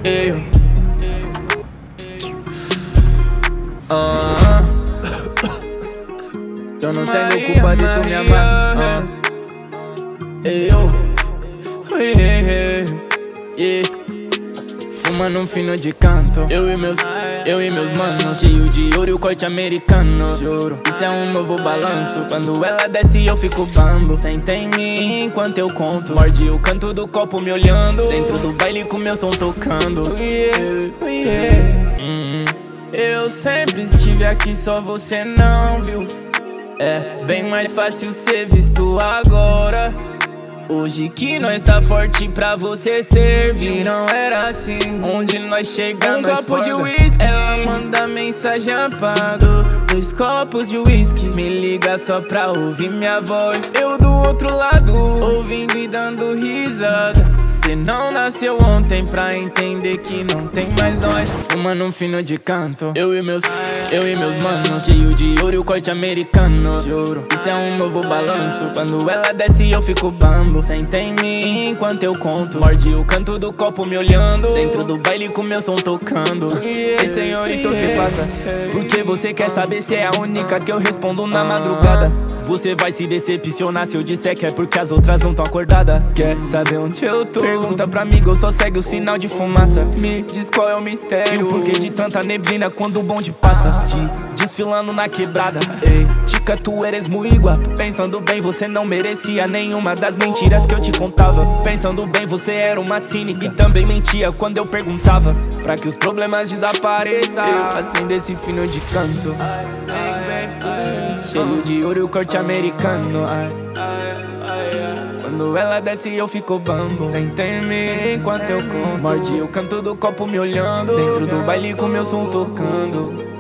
Eu Eu não tenho culpa de tu me amar. Fumando um fino de canto, eu e meus manos, cheio de ouro e o corte americano. Juro, isso é um novo balanço. Quando ela desce eu fico bambo. Senta em mim enquanto eu conto. Morde o canto do copo me olhando. Dentro do baile com meu som tocando. Eu sempre estive aqui, só você não viu. É bem mais fácil ser visto agora. Hoje que nós tá forte pra você servir. Não era assim, onde nós chegamos. Um copo de whisky, ela manda mensagem apago. 2 copos de whisky, me liga só pra ouvir minha voz. Eu do outro lado, ouvindo e dando risada. Cê não nasceu ontem pra entender que não tem mais nós. Fumando um fino de canto, eu e meus manos, cheio de ouro e o corte americano. Juro, isso é um novo balanço. Quando ela desce eu fico bambo. Senta em mim enquanto eu conto. Morde o canto do copo me olhando. Dentro do baile com meu som tocando. Ei, senhorito, o que passa? Porque você quer saber se é a única que eu respondo na madrugada. Você vai se decepcionar se eu disser que é porque as outras não tão acordadas. Quer saber onde eu tô? Pergunta pra amigo, eu só segue o sinal de fumaça. Me diz qual é o mistério e o porquê de tanta neblina quando o bonde passa. Desfilando na quebrada. Ei, tica, tu eres muito guapa. Pensando bem, você não merecia nenhuma das mentiras que eu te contava. Pensando bem, você era uma cínica e também mentia quando eu perguntava. Pra que os problemas desapareçam, acenda esse fino de canto. Cheio de ouro e o corte americano. Quando ela desce eu fico bambo. Senta em mim enquanto eu conto. Morde o canto do copo me olhando. Dentro do baile com meu som tocando.